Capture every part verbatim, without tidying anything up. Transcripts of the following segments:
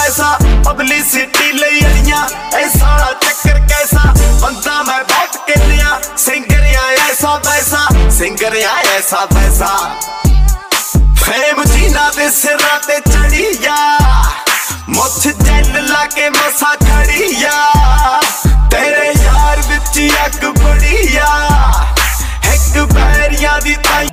पैसा पब्लिसिटी ले अड़ियां ए सारा चक्कर कैसा बंदा मैं बहुत कहलिया सिंगर ऐसा पैसा सिंगर ऐसा पैसा फेम जीना दे सिरा ते चढ़िया मुछ जैल लाके मसा खड़िया तेरे यार विच अग बड़िया एक बैरिया दी ताई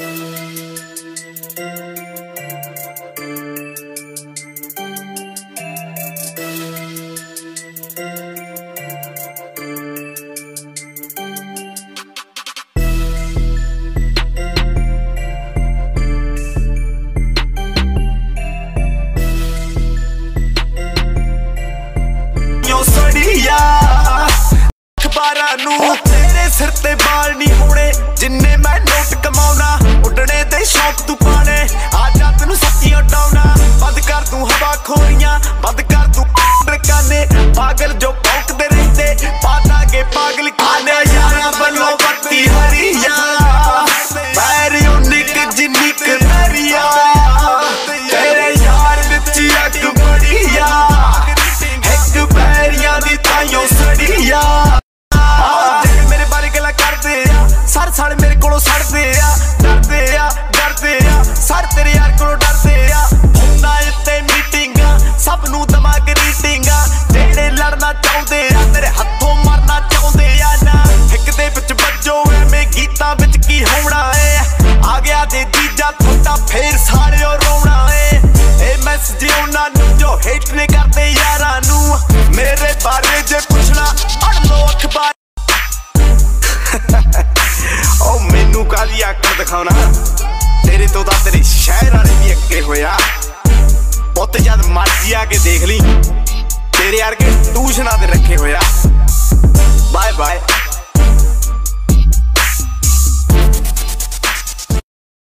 तेरे सिर ते बाल नहीं होने जिन्ने मैं नोट कमाउना उड़ने दे शौक तू पाने आजा तेनू सच्ची उड़ाउना बंद कर दूं हवा खोरियां बंद कर दूं काने पागल जो भौंकदे रहंदे पादांगे पागल खाने यारा बनो बत्ती हरिया पैर उनिक जिन्निक दरिया तेरे यार विच अग बड़िया एक पैरियां दी ताइयों सड़िया सर साढ़े मेरे को सड़ते आ डरते आ डरते आ सर तेरे यार को डरते आ होंदा इत्ते मीटिंगा सब नू दिमाग रीटिंगा जेड़े लड़ना चाहते आ तेरे हथों मरना चाहते आ ना एक दे विच बजो एवें गीतां विच की होना है आ गया जे जीजा थोड़ा फेर सारे रोना है ए मैसेज उन्हां नू जो हेट ने करते यारां नू मेरे बारे जे पुछना पढ़ लो अखबार ओ मैनू काली आकड़ दिखाना तेरे तो दा तेरे शहर वाले भी अगे होया पुत जद मर्जी आके देख ली तेरे यार के ट्यूशना ते रखे होया बाय बाय।